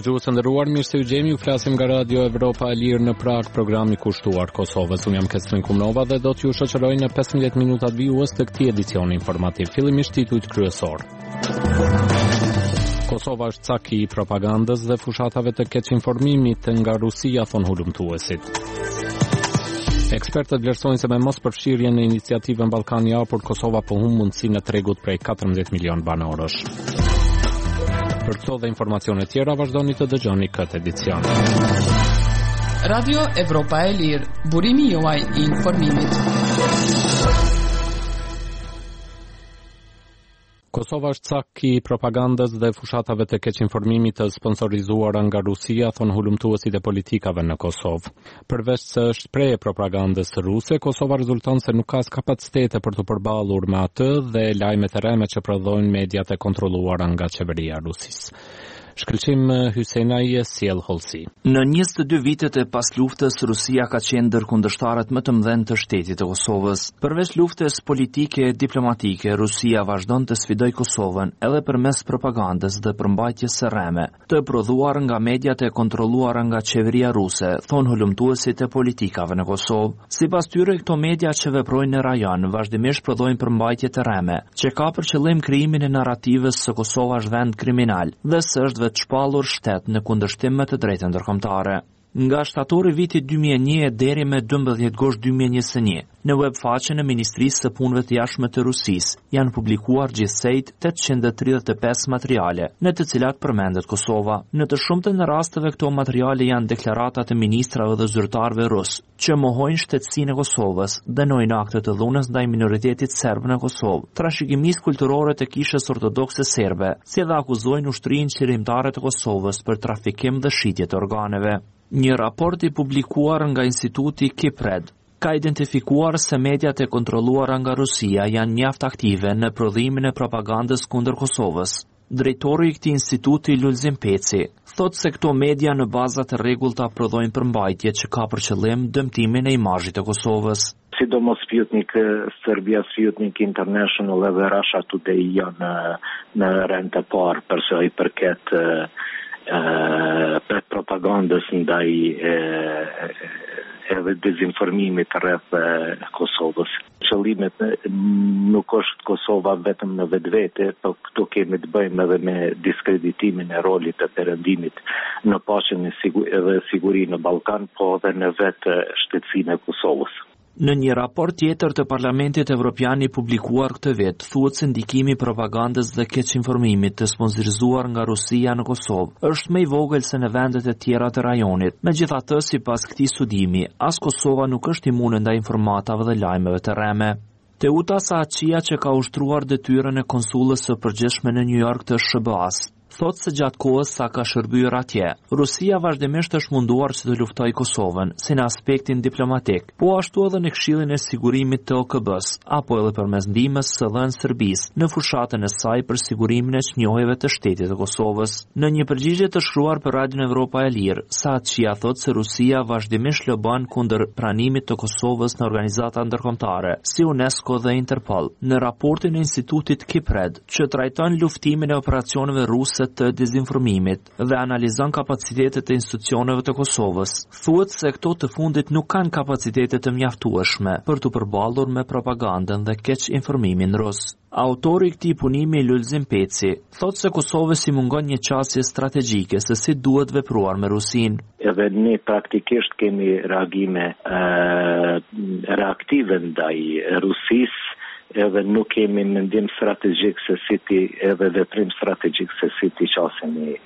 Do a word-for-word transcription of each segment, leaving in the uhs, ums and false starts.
Dëgjues të nderuar, mirë se u gjemi, ju flasim nga Radio Evropa e Lirë në Prag, programi kushtuar Kosovës. Unë jam Kestrin Kumnova dhe do t'ju shoqëroj në pesëmbëdhjetë minutat vijues të këtij edicioni informativ. Fillimisht titujt kryesor. Kosova është caki i propagandës dhe fushatave të keq informimit nga Rusia, thon hulumtuesit. Ekspertët vlerësojnë se me mos përfshirjen në iniciativën Ballkani i Hapur, Kosova po humb mundësinë e tregut prej katërmbëdhjetë milion banorësh. Për këto dhe informacione tjera vazhdoni të dëgjoni këtë edicion. Radio Evropa e Lirë, burimi juaj i informimit. Kosova është caki i propagandës dhe fushatave të keq informimit të sponsorizuara nga Rusia, thon hulumtuesit e politikave në Kosovë. Përveç se është preje propagandës ruse, Kosova rezulton se nuk ka as kapacitete për të përballur me atë dhe lajmet e rreme që prodhojnë mediat e kontrolluara nga qeveria e Rusisë. Shkëlqim Hysenaj, sjell Holsi. Në njëzet e dy vitet e pas luftës, Rusia ka qenë ndër kundërshtarët më të mëdhenj të shtetit të Kosovës. Përveç luftës politike e diplomatike, Rusia vazhdon të sfidojë Kosovën edhe përmes propagandës dhe përmbajtjes së rreme, të prodhuar nga mediat e kontrolluara nga qeveria ruse, thon hulumtuesit e politikave në Kosovë. Sipas tyre, këto media që veprojnë në rajon vazhdimisht prodhojnë përmbajtje të rreme, që ka për qëllim krijimin e narrativës se Kosova është vend kriminal dhe se është të shpallur shtet në kundërshtim me të drejtën ndërkombëtare. Nga shtatori vitit dy mijë e një deri me dymbëdhjetë gosht dy mijë e njëzet e një, në webfaqen e Ministrisë së Punëve të Jashtme të Rusisë janë publikuar gjithsejt tetëqind e tridhjetë e pesë materiale, në të cilat përmendet Kosova. Në të shumtën e rasteve këto materiale janë deklarata të ministrave dhe zyrtarëve rus, që mohojnë shtetësinë e Kosovës, dënojnë akte të dhunës ndaj minoritetit serb në Kosovë, trashëgimisë kulturore të kishës ortodokse serbe, si dhe akuzojnë ushtrinë qëllimtare të Kosovës për trafikim dhe shitje të organeve. Një raport i publikuar nga Instituti Kipred ka identifikuar se mediat e kontrolluara nga Rusia janë mjaft aktive në prodhimin e propagandës kundër Kosovës. Drejtori i këtij instituti, Lulzim Peci, thotë se këto media në baza të rregullta prodhojnë përmbajtje që ka për qëllim dëmtimin e imazhit të Kosovës. Sidomos Sputnik, Serbia Sputnik International dhe Russia Today janë në rend të parë për sa i përket për propagandës ndaj edhe dezinformimit rreth Kosovës. Qëllimet nuk është Kosova vetëm në vetvete, por këtu kemi të bëjmë edhe me diskreditimin e rolit të perëndimit në paqen dhe sigurinë në Ballkan, po edhe në vetë shtetësinë e Kosovës. Në një raport tjetër të Parlamentit Evropian i publikuar këtë vit, thuhet se ndikimi i propagandës dhe keq informimit të sponsorizuar nga Rusia në Kosovë është më i vogël se në vendet e tjera të rajonit. Megjithatë, sipas këtij studimi, as Kosova nuk është imune ndaj informatave dhe lajmeve të rreme. Teuta Saaqia, që ka ushtruar detyrën e konsullës së përgjithshme në New York të S B A-s, thotë se gjatë kohës sa ka shërbyer atje, Rusia vazhdimisht është munduar që të luftojë Kosovën, si në aspektin diplomatik, po ashtu edhe në Këshillin e Sigurimit të O K B-s, apo edhe përmes ndihmës së dhënë Serbisë në fushatën e saj për sigurimin e çnjohjeve të shtetit të Kosovës. Në një përgjigje të shkruar për Radion Evropa e Lirë, Saaqia thotë se Rusia vazhdimisht lobon kundër pranimit të Kosovës në organizata ndërkombëtare, si UNESCO dhe Interpol. Në raportin e Institutit Kipred, që trajton luftimin e operacioneve ruse të dezinformimit dhe analizon kapacitetet e institucioneve të Kosovës, thuhet se këto të fundit nuk kanë kapacitete të mjaftueshme për të përballur me propagandën dhe keq informimin rus. Autori i këtij punimi, Lulzim Peci, thotë se Kosovës i mungon një qasje strategjike se si duhet vepruar me Rusinë. Edhe ne praktikisht kemi reagime uh, reaktive ndaj Rusisë, edhe nuk kemi mendim strategjik se si ti, edhe veprim strategjik se si ti qasemi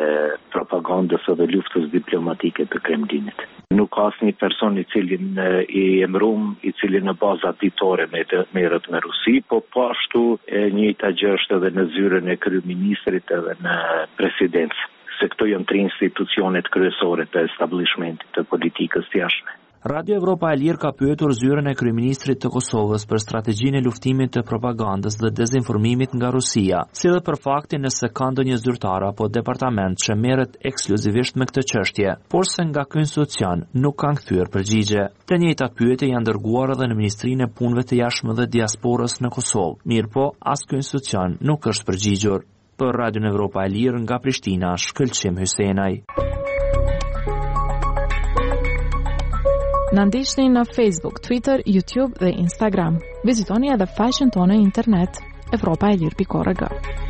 propagandës edhe luftës diplomatike të Kremlinit. Nuk ka asnjë person i cili i emërum, i cili në baza ditore merret me Rusi, po po ashtu e njëjta gjë është edhe në zyrën e kryeministrit edhe në presidencë, se këto janë tre institucionet kryesore të establishmentit të politikës të jashtme. Radio Evropa e Lirë ka pyetur zyrën e kryeministrit të Kosovës për strategjinë e luftimit të propagandës dhe dezinformimit nga Rusia, si dhe për faktin nëse ka ndonjë zyrtar apo departament që merret ekskluzivisht me këtë çështje, por se nga ky institucion nuk kanë kthyer përgjigje. Të njëjtat pyetje janë dërguar edhe në Ministrinë e Punëve të Jashtme dhe Diasporës në Kosovë, mirëpo as ky institucion nuk është përgjigjur. Për Radion Evropa e Lirë nga Prishtina, Shkëlqim Hysenaj. Na ndiqni në Facebook, Twitter, YouTube dhe Instagram. Vizitoni edhe faqen tonë internet evropa e lirë pikë org.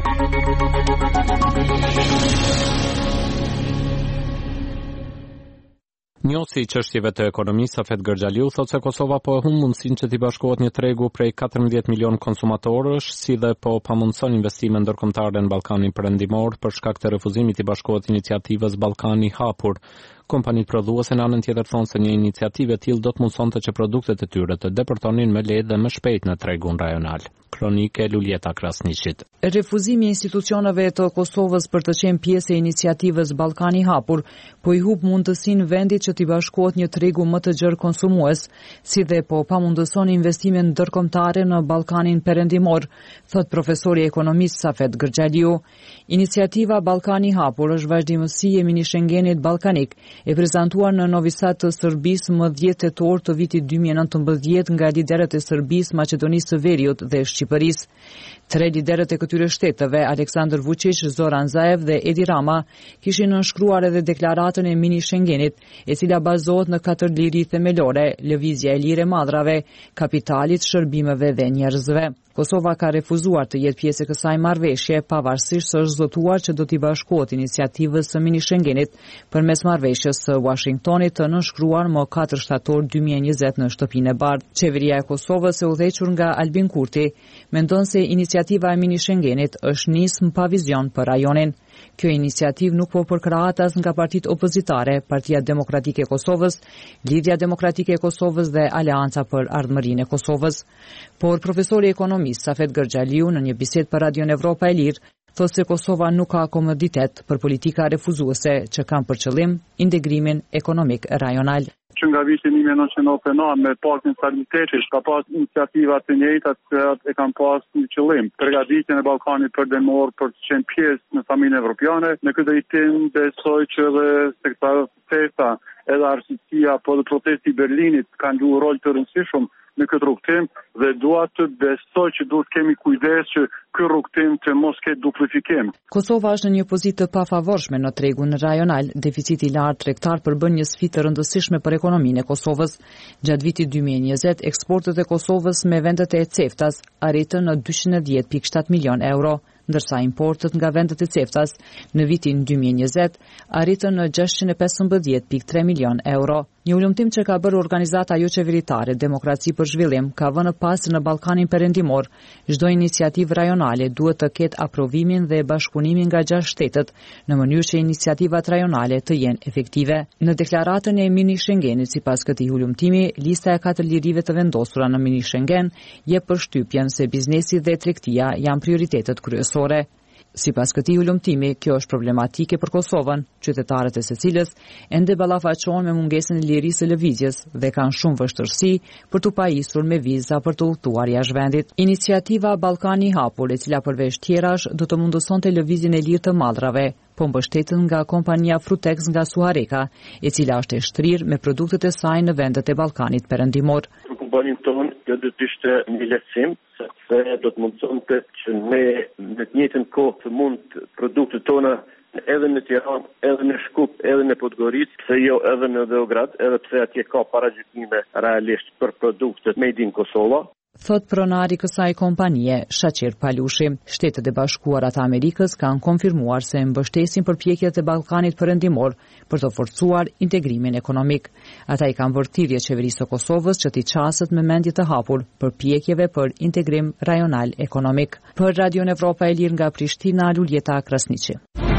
Njësi i çështjeve të ekonomisë Safet Gërxhaliu thotë se Kosova po e humb mundësinë që t'i bashkohet një tregu prej katërmbëdhjetë milion konsumatorësh, si dhe po pamundson investime ndërkombëtare në Ballkanin Perëndimor për shkak të refuzimit t'i bashkohet iniciativës Ballkani i Hapur. Kompanitë prodhuese në anën tjetër thonë se një iniciativë e tillë do të mundsonte që produktet e tyre të depërtonin më lehtë dhe më shpejt në tregun rajonal. Kronike Luljeta Krasniqit. Refuzimi i institucioneve të Kosovës për të qenë pjesë e iniciativës Ballkani i Hapur po i humb mundësinë vendit që t'i bashkohet një tregu më të gjerë konsumues, si dhe po pamundëson investime ndërkombëtare në Ballkanin Perëndimor, thot profesori ekonomist Safet Gërxhaliu. Iniciativa Ballkani i Hapur është vazhdimësi e mini Schengenit ballkanik, e prezantuar në Novi Sad të Serbisë më dhjetë tetor të vitit dy mijë e nëntëmbëdhjetë nga liderët e Serbisë, Maqedonisë së Veriut dhe Shqipërisë. Tre liderët e këtyre shteteve, Aleksandar Vučić, Zoran Zaev dhe Edi Rama, kishin nënshkruar edhe deklaratën e mini Schengenit, e cila bazohet në katër liri themelore: lëvizja e lirë e madrave, kapitalit, shërbimeve dhe njerëzve. Kosova ka refuzuar të jetë pjesë e kësaj marrëveshje, pavarësisht se është zotuar që do t'i bashkohet iniciativës së mini Schengenit përmes marrëveshjes së Washingtonit të nënshkruar më katër shtator dy mijë e njëzet në Shtëpinë e Bardhë. Qeveria e Kosovës, e udhëhequr nga Albin Kurti, mendon se iniciativa e mini Schengenit është nismë pa vizion për rajonin. Kjo iniciativë nuk po përkrahet as nga partitë opozitare, Partia Demokratike e Kosovës, Lidhja Demokratike e Kosovës dhe Aleanca për Ardhmërinë e Kosovës. Por profesori ekonomist Safet Gërxhaliu në një bisedë për Radion Evropa e Lirë thotë se Kosova nuk ka komoditet për politika refuzuese që kanë për qëllim integrimin ekonomik rajonal. Që nga viti një mijë e nëntëqind e novëdhjetë e nëntë me paktin stabilitetit, ka pas iniciativa të njëjta që e kanë pas një qëllim. Përgatitjen e Ballkanit Perëndimor për të qenë pjesë në familjen evropiane. Në këtë drejtim besoj që edhe sektorët protesta, edhe arsiqësia apo dhe protesti i Berlinit kanë luajtur rol të rëndësishëm në këtë rrugtim dhe dua të besoj që duhet kemi kujdes që ky rrugtim të mos ketë duplifikim. Kosova është në një pozitë të pafavorshme në tregun rajonal. Deficiti i lartë tregtar përbën një sfidë të rëndësishme për ekonominë e Kosovës. Gjatë vitit dy mijë e njëzet, eksportet e Kosovës me vendet e CEFTA-s arritën në dyqind e dhjetë pikë shtatë milion euro, ndërsa importet nga vendet e CEFTA-s në vitin dy mijë e njëzet arritën në gjashtëqind e pesëmbëdhjetë pikë tre milion euro. Një ulëmtim që ka bërë organizata jo qeveritare Demokraci për Zhvillim ka vënë pas në Ballkanin Perëndimor, çdo iniciativë rajonale duhet të ketë aprovimin dhe bashkëpunimin nga gjashtë shtetet në mënyrë që iniciativat rajonale të jenë efektive. Në deklaratën e mini Schengenit, sipas këtij ulëmtimi, lista e katër lirive të vendosura në mini Schengen jep përshtypjen se biznesi dhe tregtia janë prioritetet kryesore. Sipas këtij ulëmtimi, kjo është problematike për Kosovën, qytetarët e secilës ende ballafaqohen me mungesën e lirisë së lëvizjes dhe kanë shumë vështirësi për të pajisur me viza për të udhëtuar jashtë vendit. Iniciativa Ballkani i Hapur, e cila përveç tjerash do të mundësonte lëvizjen e lirë të madrave, po mbështetet nga kompania Frutex nga Suareka, e cila është e shtrirë me produktet e saj në vendet e Ballkanit Perëndimor. Kompaninë tonë, kjo do të ishte një lehtësim, sepse do të mundsonte që ne në të njëjtën kohë të mund produktet tona edhe në Tiranë, edhe në Shkup, edhe në Podgoricë, pse jo edhe në Beograd, edhe pse atje ka paraqitime realisht për produktet made in Kosova. Thot pronari kësaj kompanie, Shaqir Palushi. Shtetet e Bashkuara të Amerikës kanë konfirmuar se mbështesin përpjekjet e Ballkanit Perëndimor për të forcuar integrimin ekonomik. Ata i kanë bërë thirrje qeverisë së Kosovës që t'i qaset me mendje të hapur përpjekjeve për integrim rajonal ekonomik. Për Radion Evropa e Lirë nga Prishtina, Luljeta Krasniqi.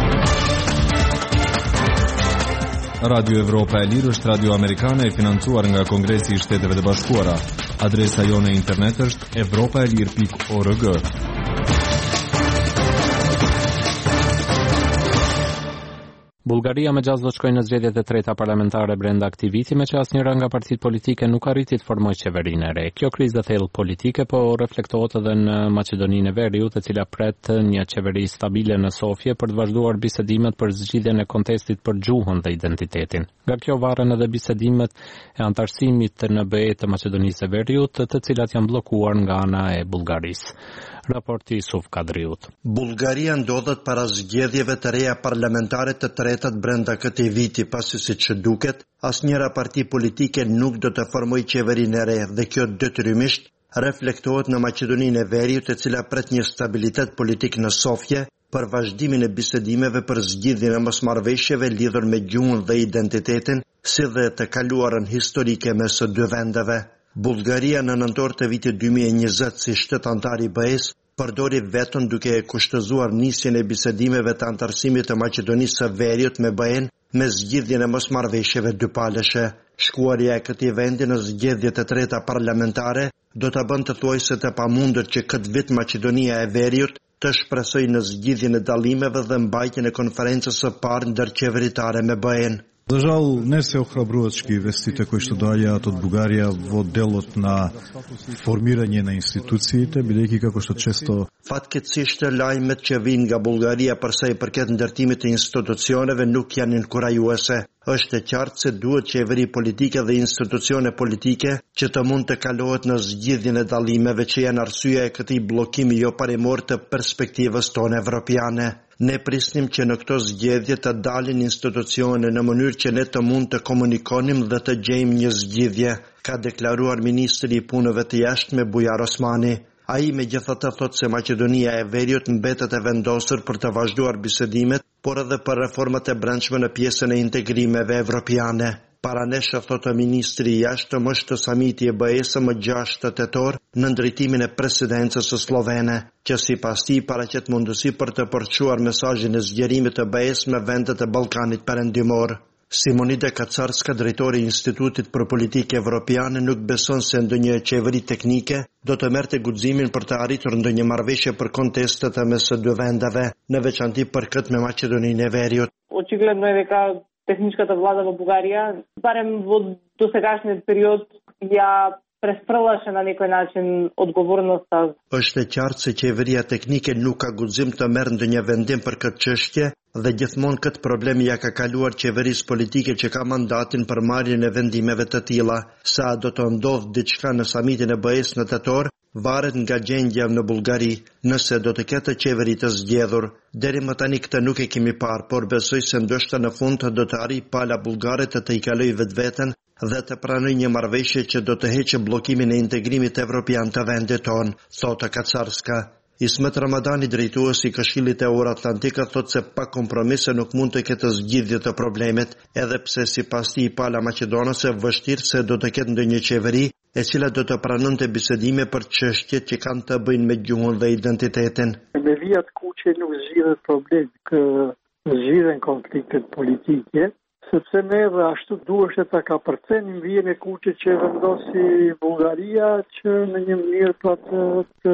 Radio Evropa e Lirë është radio amerikane e financuar nga Kongresi i Shteteve të Bashkuara. Adresa jone internet është evropa e lirë pikë org. Bullgaria me gjasë do të shkojë në zgjedhjet e treta parlamentare brenda këtij viti, me që asnjëra nga partitë politike nuk arriti të formojë qeverinë e re. Kjo krizë thellë politike po reflektohet edhe në Maqedoninë e Veriut, e cila pret një qeveri stabile në Sofje për të vazhduar bisedimet për zgjidhjen e kontestit për gjuhën dhe identitetin. Nga kjo varen edhe bisedimet e antarësimit në B E të Maqedonisë e Veriut, të cilat janë bllokuar nga ana e Bullgarisë. Raporti Yusuf Kadriut. Bullgaria ndodhet para zgjedhjeve të reja parlamentare të tretat brenda këtij viti, pasi siç duket, asnjëra parti politike nuk do të formojë qeverinë e re dhe kjo detyrimisht reflektohet në Maqedoninë e Veriut, e cila pret një stabilitet politik në Sofje për vazhdimin e bisedimeve për zgjidhjen e mosmarrëveshjeve lidhur me gjuhën dhe identitetin, si dhe të kaluarën historike mes së dy vendeve. Bullgaria në nëntor të vitit dy mijë e njëzet si shtet antar i B E-s përdori vetën duke e kushtëzuar nisjen e bisedimeve të antarësimit të Maqedonisë së Veriut me B E-n me zgjidhjen e mosmarrëveshjeve dypalëshe. Shkuarja e këtij vendi në zgjedhjet e treta parlamentare do ta bënte thuajse të pamundur që këtë vit Maqedonia e Veriut të shpresojë në zgjidhjen e dallimeve dhe mbajtjen e konferencës së parë ndërqeveritare me B E-n. За жал, не се охрабрувачки вестите кои што доаѓаат од Бугарија во делот на формирање на институциите, бидејќи како што често Fatkeqësisht lajmet që vijnë nga Bullgaria për sa i përket ndërtimit të institucioneve nuk janë inkurajuese. Është e qartë se duhet qeveri politike dhe institucione politike që të mund të kalohet në zgjidhjen e dallimeve që janë arsyeja e këtij bllokimi jo parimor të perspektivës tonë evropiane. Ne prisnim që në këto zgjedhje të dalin institucione në mënyrë që ne të mund të komunikonim dhe të gjejmë një zgjidhje, ka deklaruar ministri i punëve të jashtme Bujar Osmani. Ai megjithatë thotë se Maqedonia e Veriut mbetet e vendosur për të vazhduar bisedimet, por edhe për reformat e brendshme në pjesën e integrimeve evropiane. Paranesh, thotë ministri i jashtëm, është samiti e B E-s më gjashtë tetor në ndërtimin e presidencës së slovene, që sipas tij paraqet mundësi për të përçuar mesazhin e zgjerimit të B E-s me vendet e Ballkanit Perëndimor. Simonide Kacarska, drejtori i Institutit për Politikë Evropiane, nuk beson se ndonjë qeveri teknike do të merrte guximin për të arritur ndonjë marrëveshje për kontestet e mes së dy vendeve, në veçanti për këtë me Maqedoninë e Veriut. Очигледно е дека техничката влада во Бугарија, барем во досегашниот период, ја пресфрлаше на некој начин одговорноста. Është e qartë se qeveria teknike nuk ka guxim të merr ndonjë vendim për këtë çështje dhe gjithmonë këtë problem ja ka kaluar qeverisë politike që ka mandatin për marrjen e vendimeve të tilla. Sa do të ndodh diçka në samitin e B E-s në tetor, varet nga gjendja në Bullgari, nëse do të ketë qeveri të zgjedhur. Deri më tani këtë nuk e kemi parë, por besoj se ndoshta në fund do të arrijë pala bullgare të të i kalojë vetveten dhe të pranoj një marrëveshje që do të heqë bllokimin e integrimit evropian të vendit tonë, thotë Kacarska. Ismet Ramadani, drejtuesi i Këshillit Euro-Atlantik, thotë se pa kompromise nuk mund të ketë zgjidhje të problemit, edhe pse sipas tij pala maqedonase vështirë se do të ketë ndonjë qeveri e cila do të pranonte bisedime për çështjet që kanë të bëjnë me gjuhën dhe identitetin. Me vijat kuqe nuk zgjidhet problemi, kë zgjidhen konfliktet politike, sepse ne dhe ashtu duhet të ka përcenim vijën e kuqe që vendosi Bullgaria që në një mënyrë pra të, të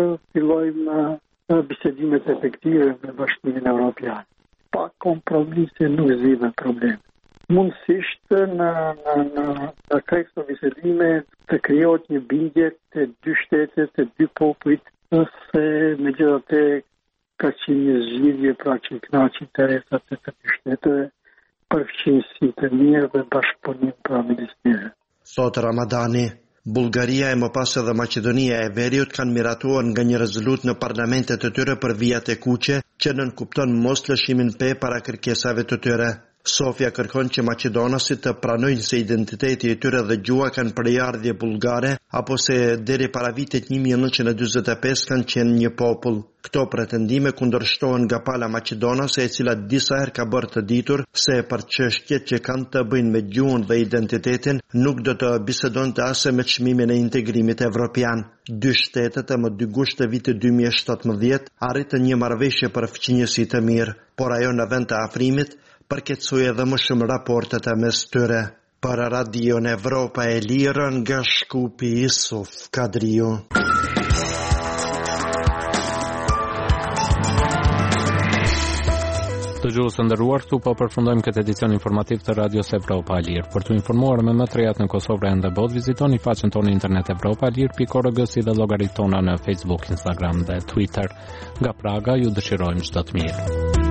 fillojmë bisedimet efektive me Bashkimin Evropian. Pa kompromise nuk zgjidhen problemi. Mundësisht në, në, në, në krejt të bisedime të krijohet një bindje të dy shtetet, të dy popujt, se megjithatë ka qenë një zgjidhje pra që i kënaqi interesat të të dy shteteve, përfaqësi të mirë dhe bashkëpunim praministere. Thotë Ramadani. Bullgaria e më pas edhe Maqedonia e Veriut kanë miratuar nga një rezolut në parlamentet të tyre për vijat e kuqe që nënkupton mos lëshimin pe para kërkesave të tyre. Sofia kërkon që maqedonasit të pranojnë se identiteti i tyre dhe gjuha kanë përjardhje bullgare, apo se deri para vitit një mijë e nëntëqind e dyzet e pesë kanë qenë një popull. Këto pretendime kundërshtohen nga pala maqedonase, e cila disa herë ka bërë të ditur se për çështjet që kanë të bëjnë me gjuhën dhe identitetin nuk do të bisedonte as me çmimin e integrimit evropian. Dy shtetet e më dy gusht të vitit dy mijë e shtatëmbëdhjetë arritën një marrëveshje për fqinjësi të mirë, por ajo në vend të afrimit përkecoj edhe më shumë raportet e mes tyre. Para Radion Evropa e Lirë nga Shkupi, Yusuf Kadriu. Dëgjues të nderuar, këtu po përfundojmë këtë edicion informativ të Radios Evropa e Lirë. Për të informuar me më të rejat në Kosovë e në botë, vizitoni faqen tonë internet evropa lir pikë org si dhe llogaritë tona në Facebook, Instagram dhe Twitter. Nga Praga ju dëshirojmë çdo të mirë.